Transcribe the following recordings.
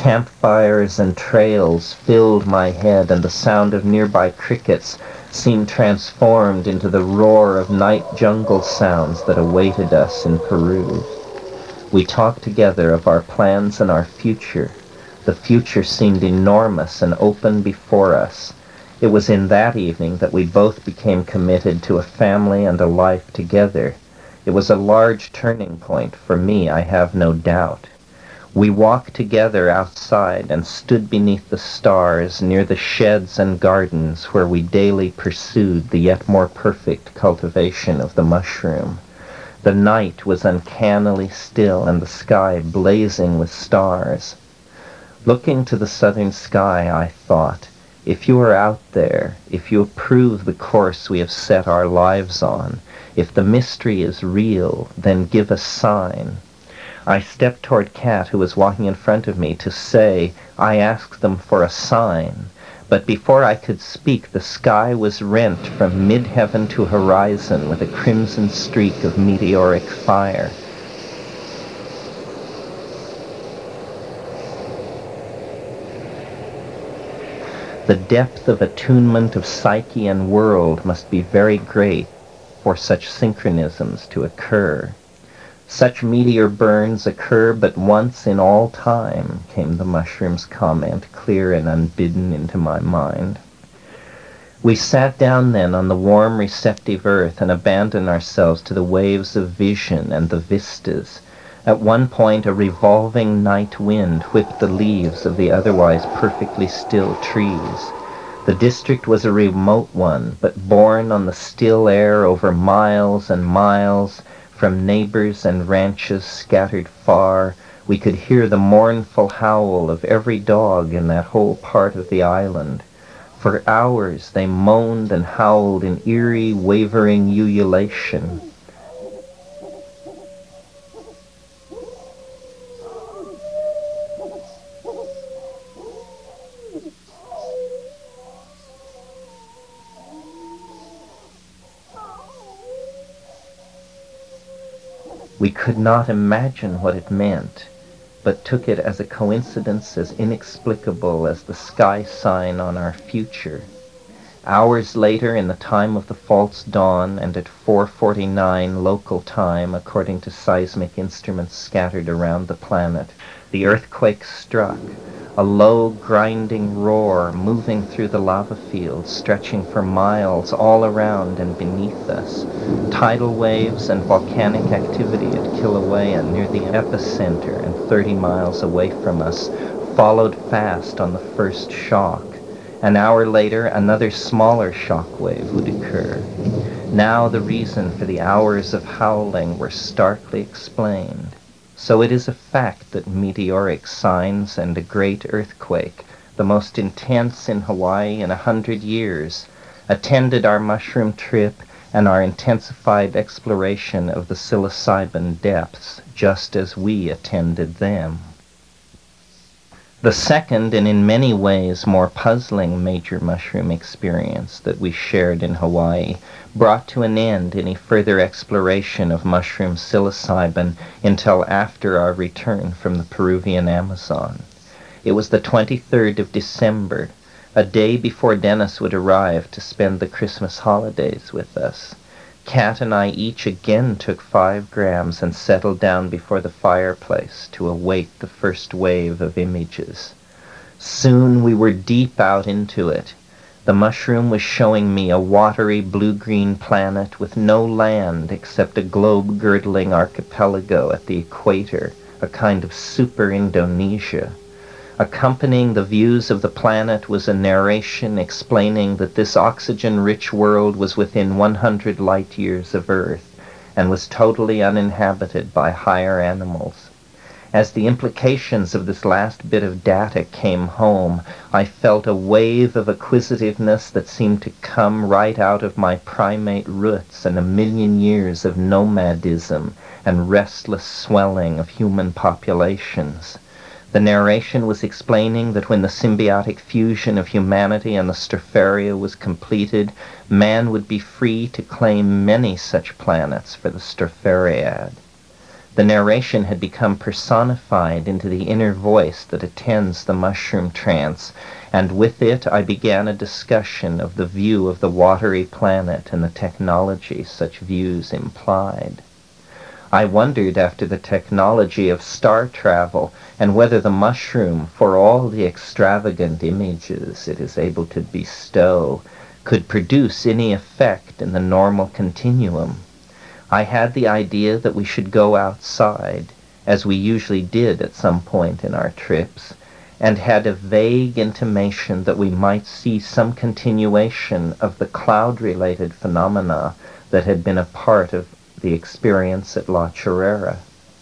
Campfires and trails filled my head, and the sound of nearby crickets seemed transformed into the roar of night jungle sounds that awaited us in Peru. We talked together of our plans and our future. The future seemed enormous and open before us. It was in that evening that we both became committed to a family and a life together. It was a large turning point for me, I have no doubt. We walked together outside and stood beneath the stars near the sheds and gardens where we daily pursued the yet more perfect cultivation of the mushroom. The night was uncannily still and the sky blazing with stars. Looking to the southern sky, I thought, if you are out there, if you approve the course we have set our lives on, if the mystery is real, then give a sign. I stepped toward Kat, who was walking in front of me, to say I asked them for a sign. But before I could speak, the sky was rent from mid-heaven to horizon with a crimson streak of meteoric fire. The depth of attunement of psyche and world must be very great for such synchronisms to occur. Such meteor burns occur but once in all time, came the mushroom's comment, clear and unbidden, into my mind. We sat down then on the warm, receptive earth and abandoned ourselves to the waves of vision and the vistas. At one point a revolving night wind whipped the leaves of the otherwise perfectly still trees. The district was a remote one, but borne on the still air over miles and miles. From neighbors and ranches scattered far, we could hear the mournful howl of every dog in that whole part of the island. For hours they moaned and howled in eerie, wavering ululation. We could not imagine what it meant, but took it as a coincidence as inexplicable as the sky sign on our future. Hours later, in the time of the false dawn, and at 4:49 local time, according to seismic instruments scattered around the planet, the earthquake struck, a low, grinding roar moving through the lava fields, stretching for miles all around and beneath us. Tidal waves and volcanic activity at Kilauea near the epicenter and 30 miles away from us followed fast on the first shock. An hour later, another smaller shock wave would occur. Now the reason for the hours of howling were starkly explained. So it is a fact that meteoric signs and a great earthquake, the most intense in Hawaii in 100 years, attended our mushroom trip and our intensified exploration of the psilocybin depths, just as we attended them. The second, and in many ways more puzzling major mushroom experience that we shared in Hawaii, brought to an end any further exploration of mushroom psilocybin until after our return from the Peruvian Amazon. It was the 23rd of December, a day before Dennis would arrive to spend the Christmas holidays with us. Kat and I each again took 5 grams and settled down before the fireplace to await the first wave of images. Soon we were deep out into it. The mushroom was showing me a watery blue-green planet with no land except a globe-girdling archipelago at the equator, a kind of super Indonesia. Accompanying the views of the planet was a narration explaining that this oxygen-rich world was within 100 light-years of Earth and was totally uninhabited by higher animals. As the implications of this last bit of data came home, I felt a wave of acquisitiveness that seemed to come right out of my primate roots and a million years of nomadism and restless swelling of human populations. The narration was explaining that when the symbiotic fusion of humanity and the Stropharia was completed, man would be free to claim many such planets for the Strophariad. The narration had become personified into the inner voice that attends the mushroom trance, and with it I began a discussion of the view of the watery planet and the technology such views implied. I wondered after the technology of star travel, and whether the mushroom, for all the extravagant images it is able to bestow, could produce any effect in the normal continuum. I had the idea that we should go outside, as we usually did at some point in our trips, and had a vague intimation that we might see some continuation of the cloud-related phenomena that had been a part of the experience at La Chorrera.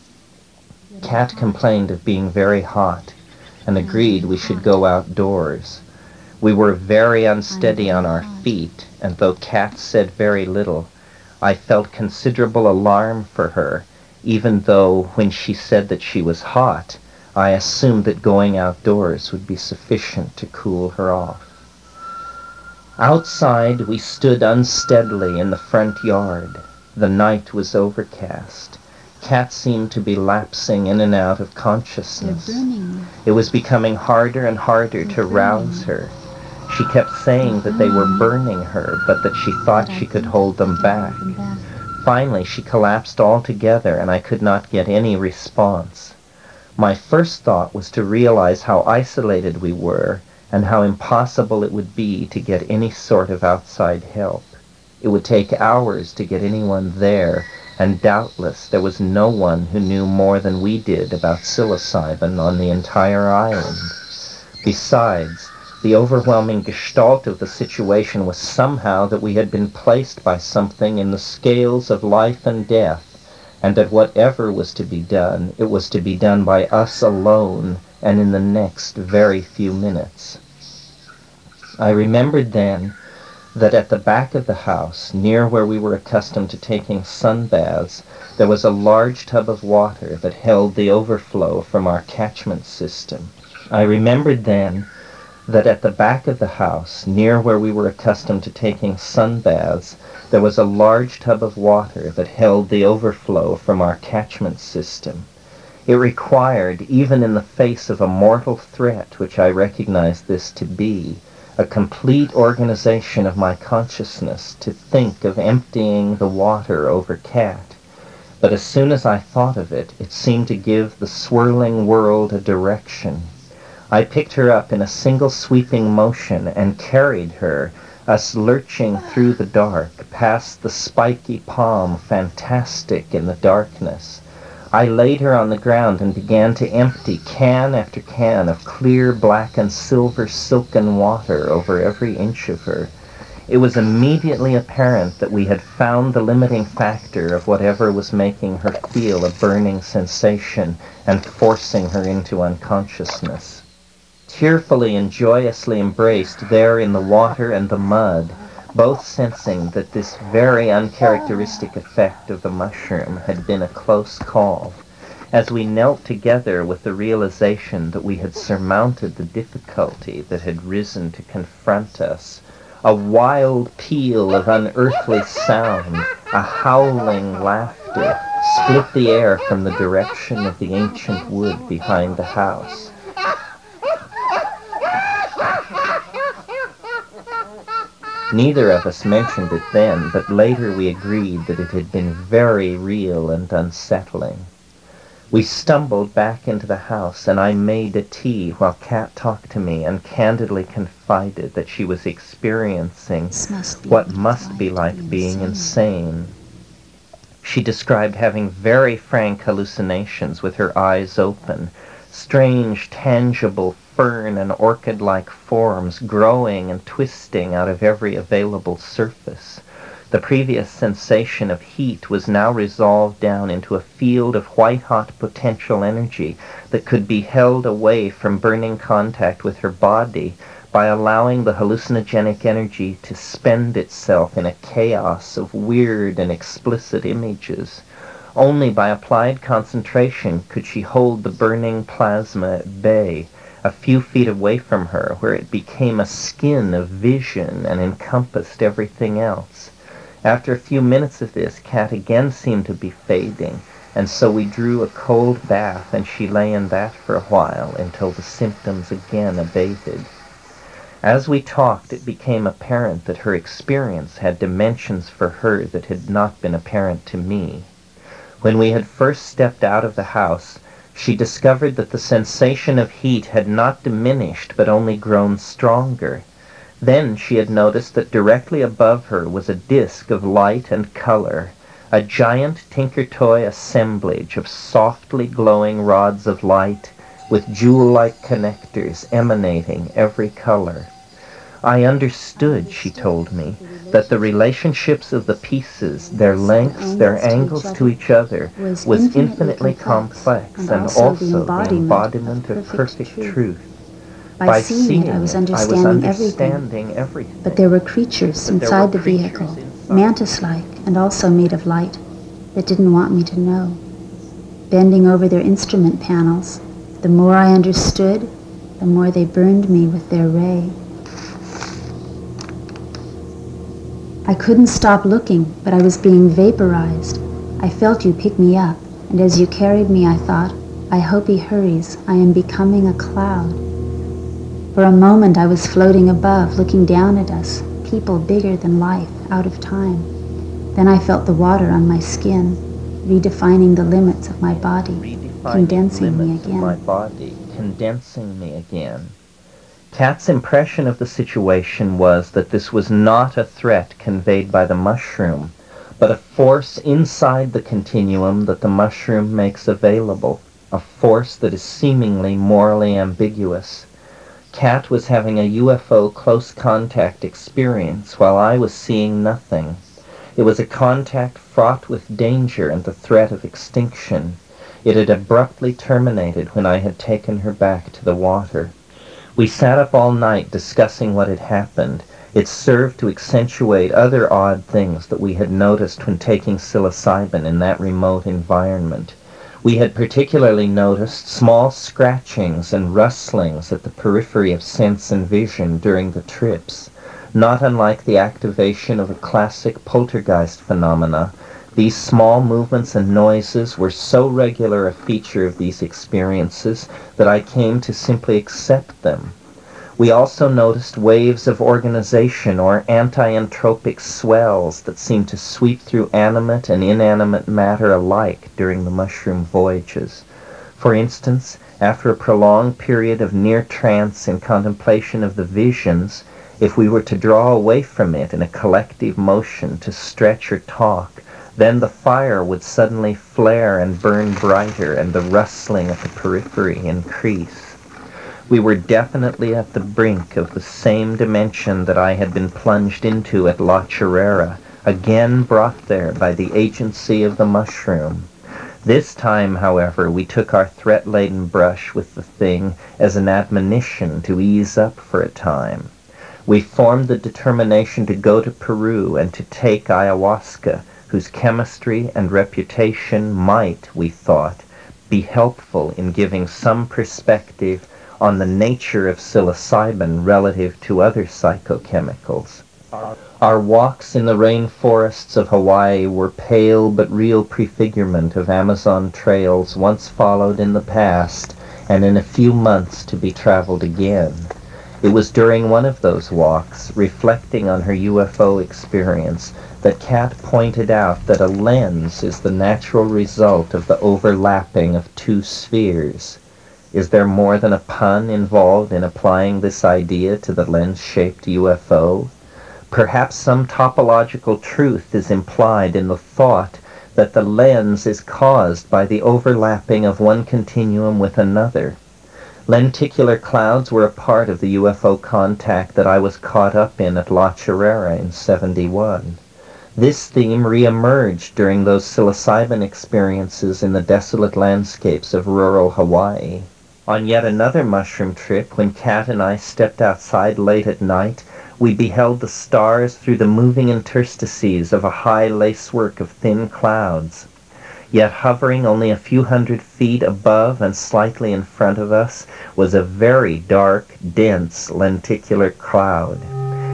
Cat complained of being very hot and agreed we should go outdoors. We were very unsteady on our feet, and though Cat said very little, I felt considerable alarm for her, even though when she said that she was hot, I assumed that going outdoors would be sufficient to cool her off. Outside, we stood unsteadily in the front yard. The night was overcast. Cat seemed to be lapsing in and out of consciousness. It was becoming harder and harder to rouse her. She kept saying that they were burning her, but that she thought she could hold them back. Finally, she collapsed altogether, and I could not get any response. My first thought was to realize how isolated we were, and how impossible it would be to get any sort of outside help. It would take hours to get anyone there, and doubtless there was no one who knew more than we did about psilocybin on the entire island. Besides, the overwhelming gestalt of the situation was somehow that we had been placed by something in the scales of life and death, and that whatever was to be done, it was to be done by us alone, and in the next very few minutes. I remembered then that at the back of the house, near where we were accustomed to taking sunbaths, there was a large tub of water that held the overflow from our catchment system. I remembered then that at the back of the house, near where we were accustomed to taking sunbaths, there was a large tub of water that held the overflow from our catchment system. It required, even in the face of a mortal threat, which I recognized this to be, a complete organization of my consciousness to think of emptying the water over Cat. But as soon as I thought of it, it seemed to give the swirling world a direction. I picked her up in a single sweeping motion and carried her, us lurching through the dark, past the spiky palm, fantastic in the darkness. I laid her on the ground and began to empty can after can of clear black and silver silken water over every inch of her. It was immediately apparent that we had found the limiting factor of whatever was making her feel a burning sensation and forcing her into unconsciousness. Tearfully and joyously embraced there in the water and the mud, both sensing that this very uncharacteristic effect of the mushroom had been a close call, as we knelt together with the realization that we had surmounted the difficulty that had risen to confront us. A wild peal of unearthly sound, a howling laughter, split the air from the direction of the ancient wood behind the house. Neither of us mentioned it then, but later we agreed that it had been very real and unsettling. We stumbled back into the house, and I made a tea while Cat talked to me and candidly confided that she was experiencing what must be like being insane. She described having very frank hallucinations with her eyes open, strange, tangible fern and orchid-like forms growing and twisting out of every available surface. The previous sensation of heat was now resolved down into a field of white-hot potential energy that could be held away from burning contact with her body by allowing the hallucinogenic energy to spend itself in a chaos of weird and explicit images. Only by applied concentration could she hold the burning plasma at bay, a few feet away from her, where it became a skin of vision and encompassed everything else. After a few minutes of this, Cat again seemed to be fading, and so we drew a cold bath, and she lay in that for a while until the symptoms again abated. As we talked, it became apparent that her experience had dimensions for her that had not been apparent to me. When we had first stepped out of the house, she discovered that the sensation of heat had not diminished but only grown stronger. Then she had noticed that directly above her was a disk of light and color, a giant tinker-toy assemblage of softly glowing rods of light with jewel-like connectors emanating every color. I understood, she told me, that the relationships of the pieces, their lengths, their angles to each other, was infinitely complex and also the embodiment of perfect truth. By seeing it, I was understanding everything. But there were creatures inside the vehicle, mantis-like and also made of light, that didn't want me to know. Bending over their instrument panels, the more I understood, the more they burned me with their ray. I couldn't stop looking, but I was being vaporized. I felt you pick me up, and as you carried me, I thought, I hope he hurries. I am becoming a cloud. For a moment, I was floating above, looking down at us, people bigger than life, out of time. Then I felt the water on my skin, redefining the limits of my body, condensing me again. Kat's impression of the situation was that this was not a threat conveyed by the mushroom, but a force inside the continuum that the mushroom makes available, a force that is seemingly morally ambiguous. Kat was having a UFO close contact experience while I was seeing nothing. It was a contact fraught with danger and the threat of extinction. It had abruptly terminated when I had taken her back to the water. We sat up all night discussing what had happened. It served to accentuate other odd things that we had noticed when taking psilocybin in that remote environment. We had particularly noticed small scratchings and rustlings at the periphery of sense and vision during the trips. Not unlike the activation of a classic poltergeist phenomena, these small movements and noises were so regular a feature of these experiences that I came to simply accept them. We also noticed waves of organization or anti-entropic swells that seemed to sweep through animate and inanimate matter alike during the mushroom voyages. For instance, after a prolonged period of near trance in contemplation of the visions, if we were to draw away from it in a collective motion to stretch or talk, then the fire would suddenly flare and burn brighter, and the rustling at the periphery increase. We were definitely at the brink of the same dimension that I had been plunged into at La Chorrera, again brought there by the agency of the mushroom. This time, however, we took our threat-laden brush with the thing as an admonition to ease up for a time. We formed the determination to go to Peru and to take ayahuasca, whose chemistry and reputation might, we thought, be helpful in giving some perspective on the nature of psilocybin relative to other psychochemicals. Our walks in the rainforests of Hawaii were pale but real prefigurement of Amazon trails once followed in the past and in a few months to be traveled again. It was during one of those walks, reflecting on her UFO experience, that Kat pointed out that a lens is the natural result of the overlapping of two spheres. Is there more than a pun involved in applying this idea to the lens-shaped UFO? Perhaps some topological truth is implied in the thought that the lens is caused by the overlapping of one continuum with another. Lenticular clouds were a part of the UFO contact that I was caught up in at La Chorrera in '71. This theme re-emerged during those psilocybin experiences in the desolate landscapes of rural Hawaii. On yet another mushroom trip, when Kat and I stepped outside late at night, we beheld the stars through the moving interstices of a high lacework of thin clouds. Yet hovering only a few hundred feet above and slightly in front of us was a very dark, dense lenticular cloud.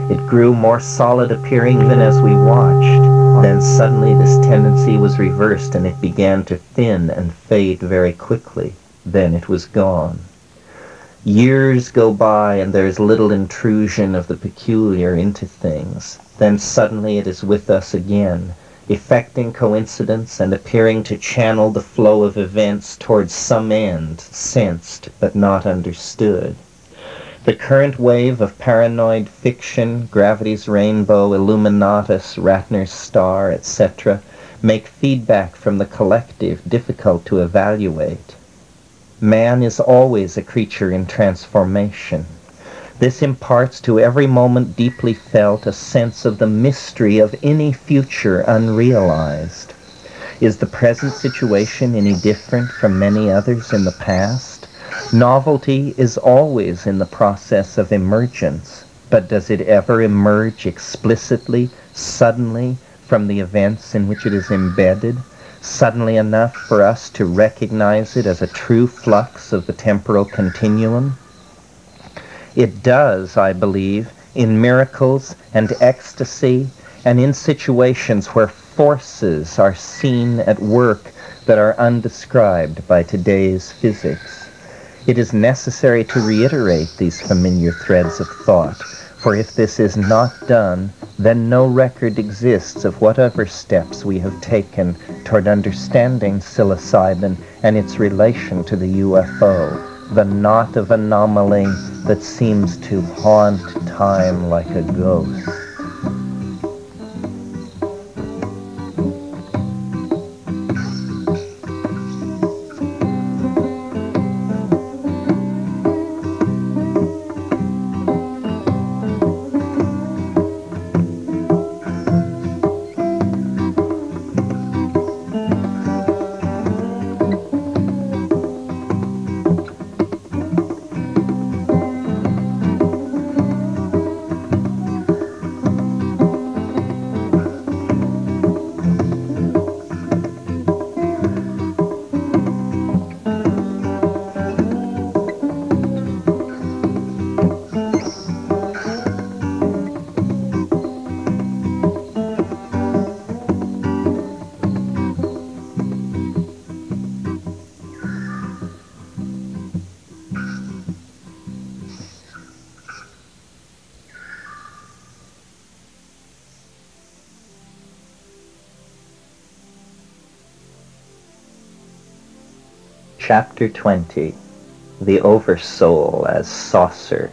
It grew more solid appearing even as we watched. Then suddenly this tendency was reversed and it began to thin and fade very quickly. Then it was gone. Years go by and there is little intrusion of the peculiar into things. Then suddenly it is with us again, effecting coincidence and appearing to channel the flow of events towards some end, sensed but not understood. The current wave of paranoid fiction, Gravity's Rainbow, Illuminatus, Ratner's Star, etc., make feedback from the collective difficult to evaluate. Man is always a creature in transformation. This imparts to every moment deeply felt a sense of the mystery of any future unrealized. Is the present situation any different from many others in the past? Novelty is always in the process of emergence, but does it ever emerge explicitly, suddenly, from the events in which it is embedded? Suddenly enough for us to recognize it as a true flux of the temporal continuum? It does, I believe, in miracles and ecstasy and in situations where forces are seen at work that are undescribed by today's physics. It is necessary to reiterate these familiar threads of thought, for if this is not done, then no record exists of whatever steps we have taken toward understanding psilocybin and its relation to the UFO, the knot of anomaly that seems to haunt time like a ghost. Chapter 20. The Oversoul as Saucer.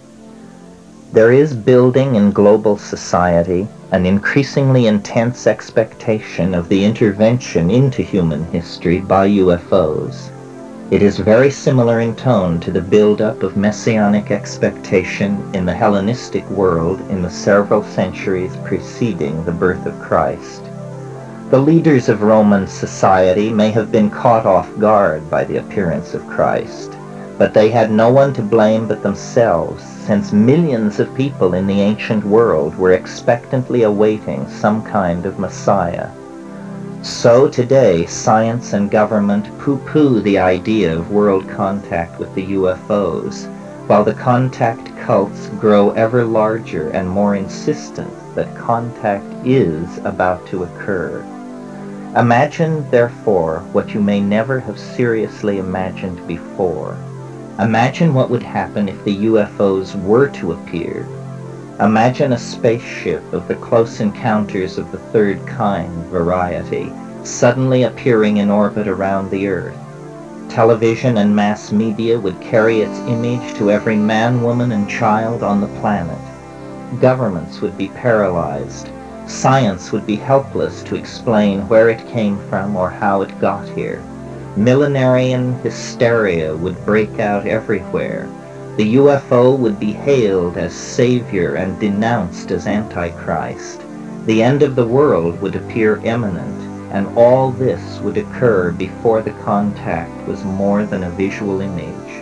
There is building in global society an increasingly intense expectation of the intervention into human history by UFOs. It is very similar in tone to the build-up of messianic expectation in the Hellenistic world in the several centuries preceding the birth of Christ. The leaders of Roman society may have been caught off guard by the appearance of Christ, but they had no one to blame but themselves, since millions of people in the ancient world were expectantly awaiting some kind of Messiah. So today, science and government pooh-pooh the idea of world contact with the UFOs, while the contact cults grow ever larger and more insistent that contact is about to occur. Imagine, therefore, what you may never have seriously imagined before. Imagine what would happen if the UFOs were to appear. Imagine a spaceship of the Close Encounters of the Third Kind variety suddenly appearing in orbit around the Earth. Television and mass media would carry its image to every man, woman, and child on the planet. Governments would be paralyzed. Science would be helpless to explain where it came from or how it got here. Millenarian hysteria would break out everywhere. The UFO would be hailed as savior and denounced as Antichrist. The end of the world would appear imminent, and all this would occur before the contact was more than a visual image.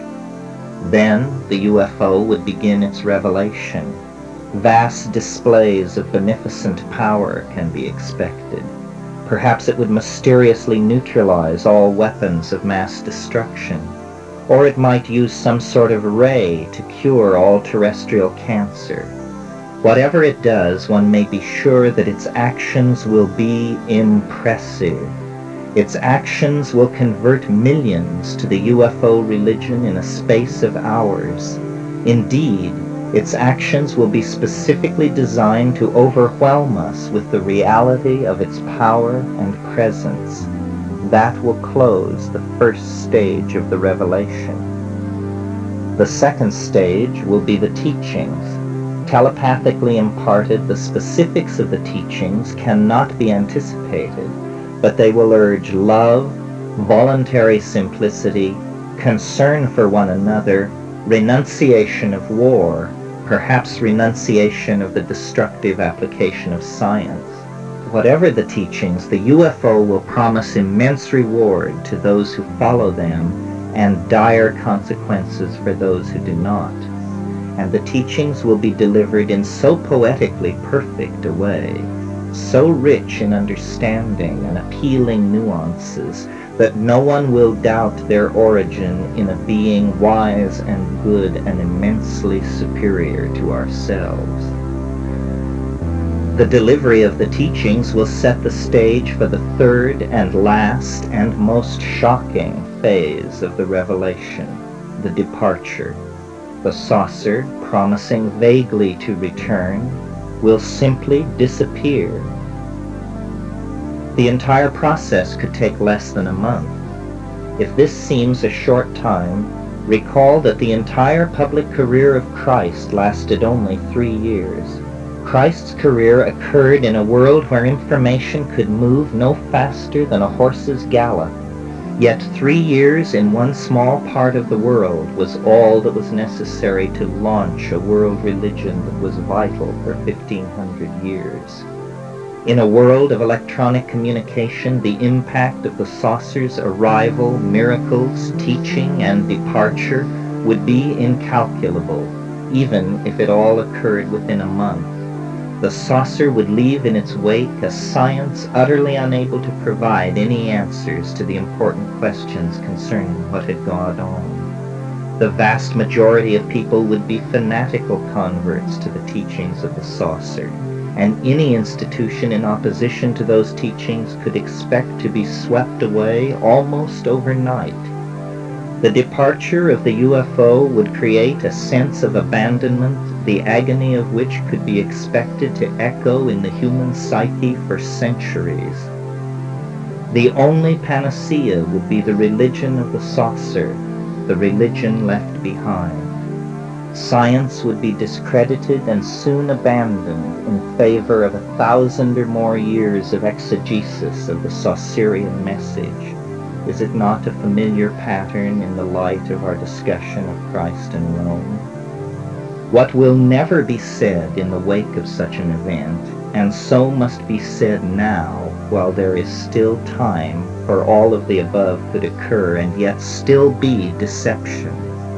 Then the UFO would begin its revelation. Vast displays of beneficent power can be expected. Perhaps it would mysteriously neutralize all weapons of mass destruction, or it might use some sort of ray to cure all terrestrial cancer. Whatever it does, one may be sure that its actions will be impressive. Its actions will convert millions to the UFO religion in a space of hours. Indeed, its actions will be specifically designed to overwhelm us with the reality of its power and presence. That will close the first stage of the revelation. The second stage will be the teachings. Telepathically imparted, the specifics of the teachings cannot be anticipated, but they will urge love, voluntary simplicity, concern for one another, renunciation of war, perhaps renunciation of the destructive application of science. Whatever the teachings, the UFO will promise immense reward to those who follow them and dire consequences for those who do not. And the teachings will be delivered in so poetically perfect a way, so rich in understanding and appealing nuances, that no one will doubt their origin in a being wise and good and immensely superior to ourselves. The delivery of the teachings will set the stage for the third and last and most shocking phase of the revelation, the departure. The saucer, promising vaguely to return, will simply disappear. The entire process could take less than a month. If this seems a short time, recall that the entire public career of Christ lasted only 3 years. Christ's career occurred in a world where information could move no faster than a horse's gallop. Yet 3 years in one small part of the world was all that was necessary to launch a world religion that was vital for 1,500 years. In a world of electronic communication, the impact of the saucer's arrival, miracles, teaching, and departure would be incalculable, even if it all occurred within a month. The saucer would leave in its wake a science utterly unable to provide any answers to the important questions concerning what had gone on. The vast majority of people would be fanatical converts to the teachings of the saucer, and any institution in opposition to those teachings could expect to be swept away almost overnight. The departure of the UFO would create a sense of abandonment, the agony of which could be expected to echo in the human psyche for centuries. The only panacea would be the religion of the saucer, the religion left behind. Science would be discredited and soon abandoned in favor of 1,000 or more years of exegesis of the Saucerian message. Is it not a familiar pattern in the light of our discussion of Christ and Rome? What will never be said in the wake of such an event, and so must be said now while there is still time, for all of the above could occur and yet still be deception.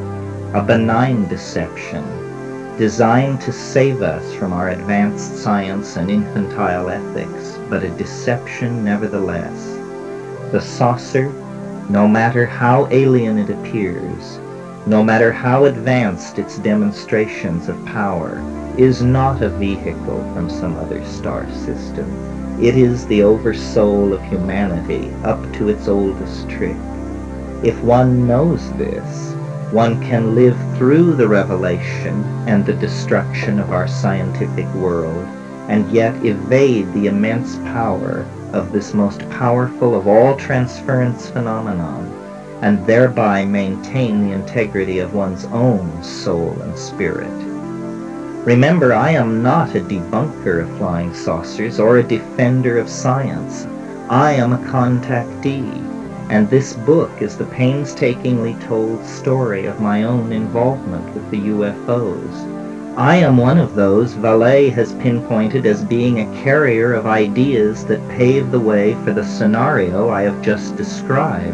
A benign deception, designed to save us from our advanced science and infantile ethics, but a deception nevertheless. The saucer, no matter how alien it appears, no matter how advanced its demonstrations of power, is not a vehicle from some other star system. It is the oversoul of humanity up to its oldest trick. If one knows this, one can live through the revelation and the destruction of our scientific world, and yet evade the immense power of this most powerful of all transference phenomenon, and thereby maintain the integrity of one's own soul and spirit. Remember, I am not a debunker of flying saucers or a defender of science. I am a contactee, and this book is the painstakingly told story of my own involvement with the UFOs. I am one of those Vallée has pinpointed as being a carrier of ideas that pave the way for the scenario I have just described.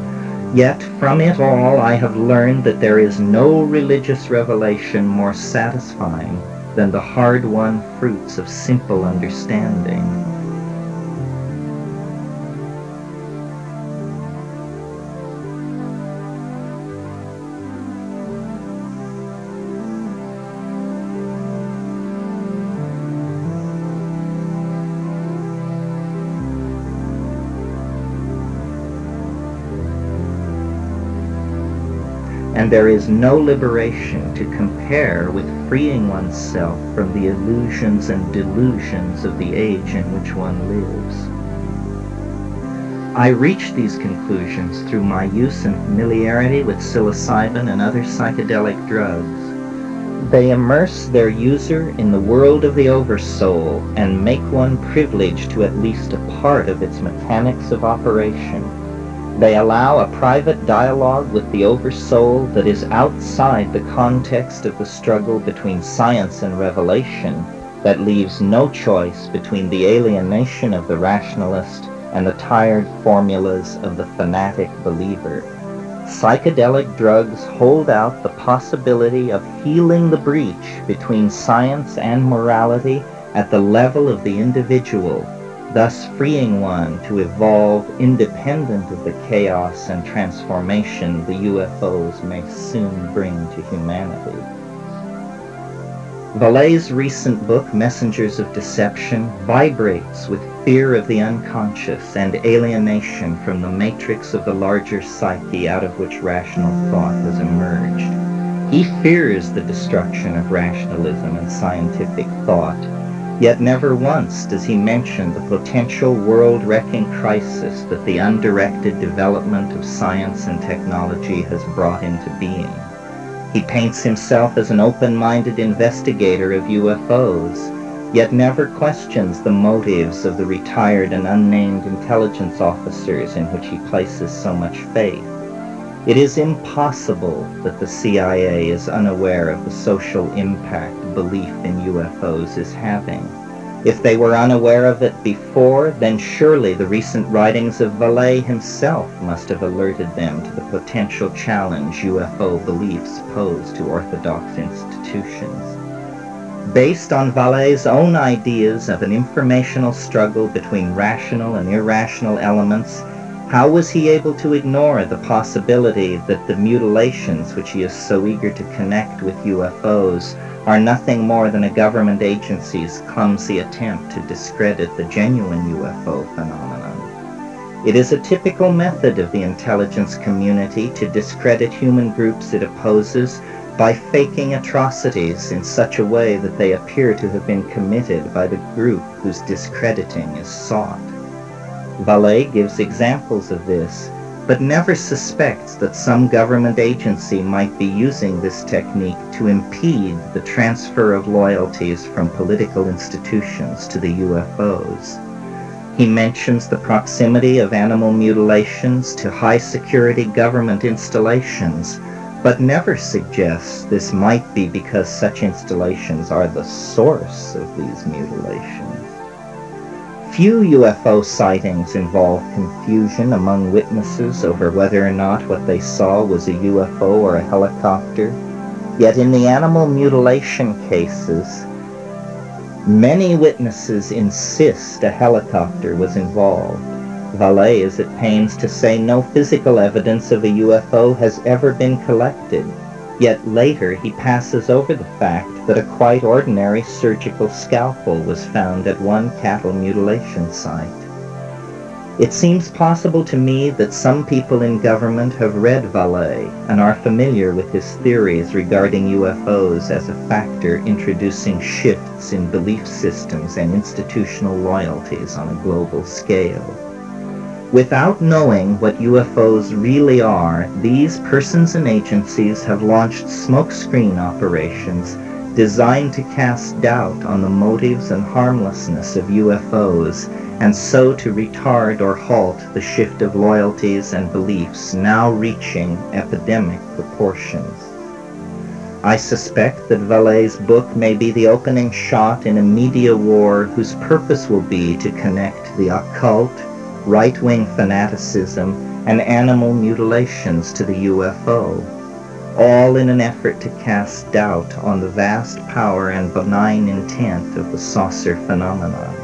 Yet from it all I have learned that there is no religious revelation more satisfying than the hard-won fruits of simple understanding. and there is no liberation to compare with freeing oneself from the illusions and delusions of the age in which one lives. I reached these conclusions through my use and familiarity with psilocybin and other psychedelic drugs. They immerse their user in the world of the oversoul and make one privileged to at least a part of its mechanics of operation. They allow a private dialogue with the oversoul that is outside the context of the struggle between science and revelation, that leaves no choice between the alienation of the rationalist and the tired formulas of the fanatic believer. Psychedelic drugs hold out the possibility of healing the breach between science and morality at the level of the individual, thus freeing one to evolve independent of the chaos and transformation the UFOs may soon bring to humanity. Vallee's recent book, Messengers of Deception, vibrates with fear of the unconscious and alienation from the matrix of the larger psyche out of which rational thought has emerged. He fears the destruction of rationalism and scientific thought, yet never once does he mention the potential world-wrecking crisis that the undirected development of science and technology has brought into being. He paints himself as an open-minded investigator of UFOs, yet never questions the motives of the retired and unnamed intelligence officers in which he places so much faith. It is impossible that the CIA is unaware of the social impact belief in UFOs is having. If they were unaware of it before, then surely the recent writings of Vallee himself must have alerted them to the potential challenge UFO beliefs pose to orthodox institutions. Based on Vallee's own ideas of an informational struggle between rational and irrational elements, how was he able to ignore the possibility that the mutilations which he is so eager to connect with UFOs are nothing more than a government agency's clumsy attempt to discredit the genuine UFO phenomenon? It is a typical method of the intelligence community to discredit human groups it opposes by faking atrocities in such a way that they appear to have been committed by the group whose discrediting is sought. Vallee gives examples of this, but never suspects that some government agency might be using this technique to impede the transfer of loyalties from political institutions to the UFOs. He mentions the proximity of animal mutilations to high-security government installations, but never suggests this might be because such installations are the source of these mutilations. Few UFO sightings involve confusion among witnesses over whether or not what they saw was a UFO or a helicopter. Yet in the animal mutilation cases, many witnesses insist a helicopter was involved. Vallee is at pains to say no physical evidence of a UFO has ever been collected, yet later he passes over the fact that a quite ordinary surgical scalpel was found at one cattle mutilation site. It seems possible to me that some people in government have read Vallee and are familiar with his theories regarding UFOs as a factor introducing shifts in belief systems and institutional loyalties on a global scale. Without knowing what UFOs really are, these persons and agencies have launched smokescreen operations designed to cast doubt on the motives and harmlessness of UFOs, and so to retard or halt the shift of loyalties and beliefs now reaching epidemic proportions. I suspect that Vallee's book may be the opening shot in a media war whose purpose will be to connect the occult, right-wing fanaticism, and animal mutilations to the UFO, all in an effort to cast doubt on the vast power and benign intent of the saucer phenomenon.